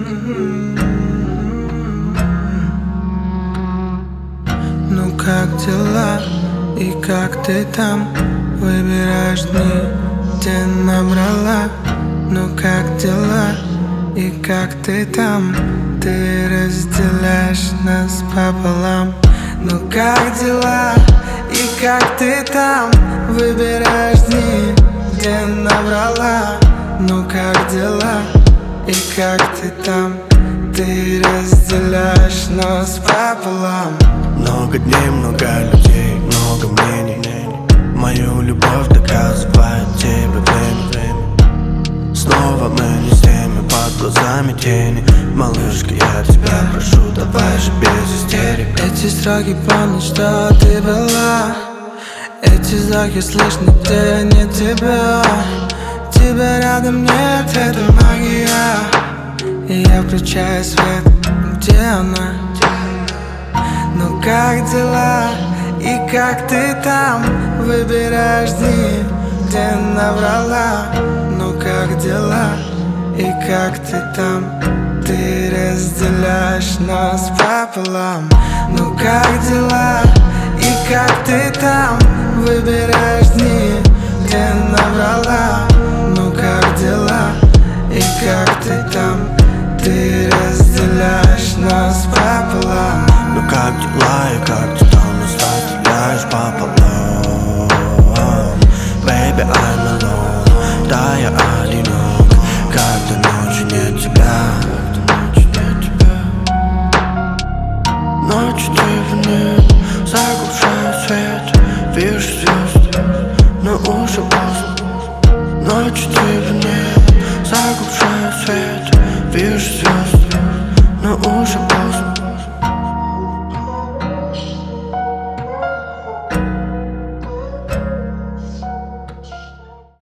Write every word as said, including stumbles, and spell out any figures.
Ну как дела? И как ты там? Выбираешь дни, где набрала. Ну как дела? И как ты там? Ты разделяешь нас пополам. Ну как дела? И как ты там? Выбираешь дни, где набрала. Ну как дела? И как ты там? Ты разделяешь нас пополам. Много дней, много людей, много мнений. Мою любовь доказывает тебе время. Снова мы не с теми, под глазами тени. Малышка, я тебя прошу, давай же без истерик. Эти строки помнят, что ты была. Эти вздохи слышны, где нет тебя. Тебя рядом нет, это магия. И я включаю свет, где она? Ну как дела? И как ты там? Выбираешь дни, где набрала. Ну как дела? И как ты там? Ты разделяешь нас пополам. Ну как дела? И как ты там? Выбираешь дни, где набрала. Ну как дела? И как ты там? Ты разделяешь нас пополам. Ну как дела и как ты там разделяешь пополам. Baby, I'm alone. Да, я одинок, когда ночью нет тебя. Ночью тебя нет, заглушаю свет. Вижу звезды, но уже поздно. Ночью тебя нет, заглушаю свет. Вижу звезды, но уже поздно.